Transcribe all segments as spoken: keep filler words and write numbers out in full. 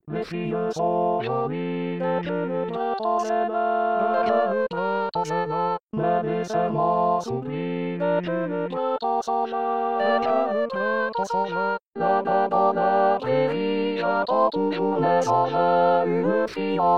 Les filles sont jolies, mais je ne dois pas aimer, je ne pas aimer. Mais laissez-moi s'oublier, mais je ne dois pas songer, je ne dois pas songer. Là-bas dans la prairie, j'entends toujours les anges, une fille en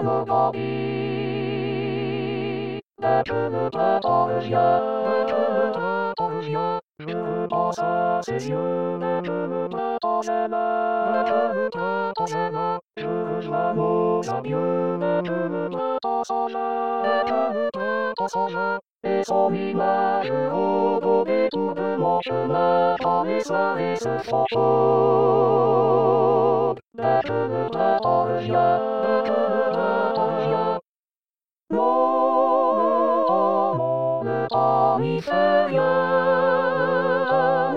Normandie. Mais je ne peux pas le dire, je ne peux pas le dire. Je pense à ses yeux, mais je ne peux pas aimer, je ne peux pas aimer. Je veux joindre nos adieux, mais je ne peux pas songer, je ne peux pas songer. Et son image rôde au détour de mon chemin, quand les soirées se font chaudes. Mais je ne peux pas le dire, je ne peux pas le dire. Non, le temps, non, le temps n'y fait rien,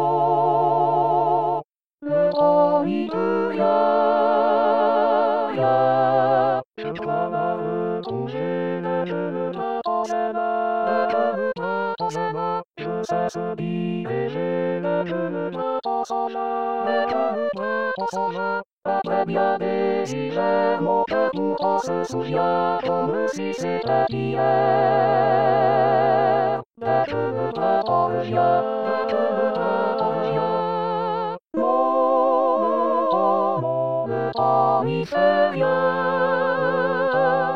non. Le temps n'y peut rien, rien. Je dois la retrouver, mais je ne dois pas aimer, je ne dois pas aimer. Je sais se diriger, mais je ne dois pas songer, je ne dois pas songer. Après bien des hivers, mon cœur pourtant se souvient, comme si c'était hier. Mais je ne dois pas le dire, je ne dois pas le dire. Non, le temps, non, le temps n'y fait rien,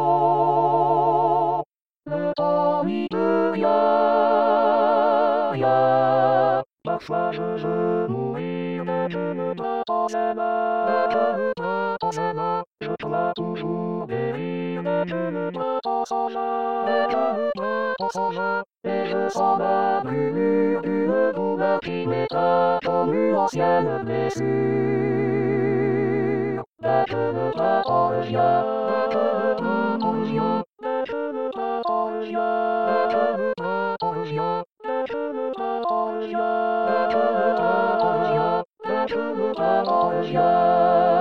non. Le temps n'y peut rien, rien. Parfois je veux mourir, mais je ne dois pas aimer, je ne dois pas aimer. Je dois toujours périr, mais je ne dois pas songer, je ne dois pas songer. Et je sens la brûlure d'une douleur qui m'étreint comme une ancienne blessure. Mais je ne dois pas le dire, je ne dois pas le dire. Mais je ne dois pas le dire, je ne dois pas le dire. Mais je ne dois pas le dire, je ne dois pas le dire. Mais je ne dois pas le dire.